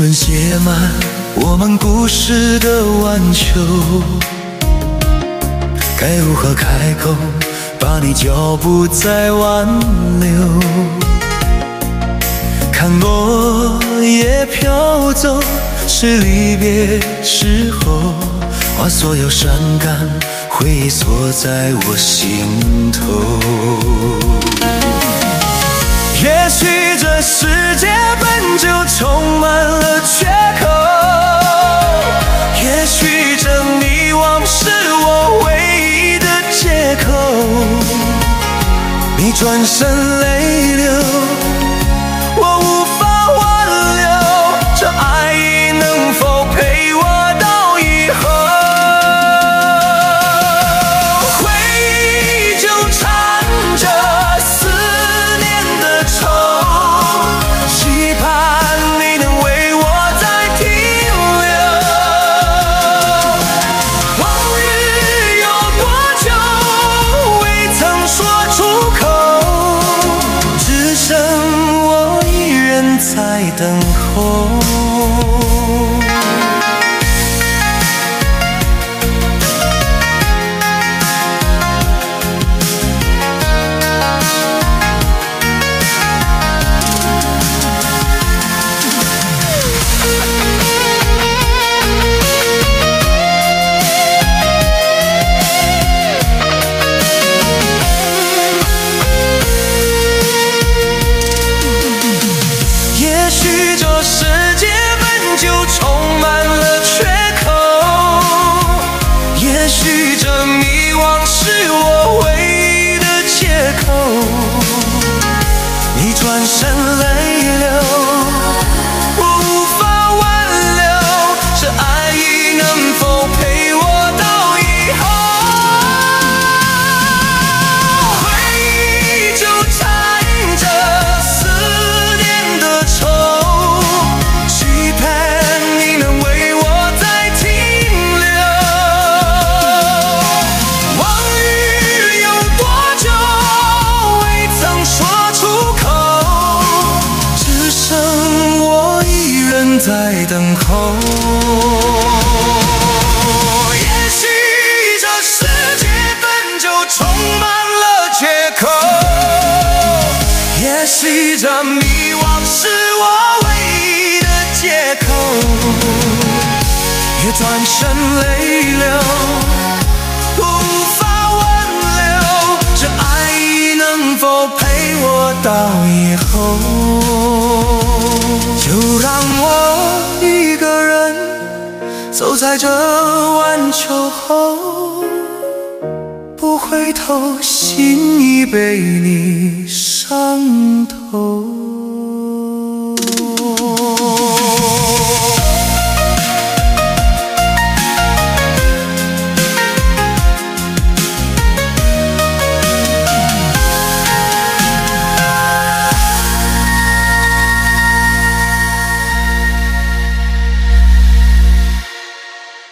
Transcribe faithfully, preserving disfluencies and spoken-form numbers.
人写满我们故事的晚秋，该如何开口把你脚步再挽留？看落叶飘走，是离别时候，把所有伤感回忆锁在我心头。也许这世界本就充满了缺口，也许这迷惘是我唯一的借口。你转身泪流，我无法挽留，这爱意能否陪我到以后？回忆纠缠着思念的愁，期盼你能为我再停留。往日有多久未曾说出口，只剩我一人在等候。也许这世界本就充满了缺口，也许这迷惘是我唯一的借口。你转身泪流，我无法挽留，这爱意能否陪我到以后？回忆纠缠着思念的愁，期盼你能为我再停留。往日有多久未曾说出口，只剩我一人在等候。也许这世界本就充满了缺口，也许这迷惘是我唯一的借口。也转身泪流，我无法挽留，这爱意能否陪我到以后？就让我一个人走在这晚秋后，不回头，心已被你伤透。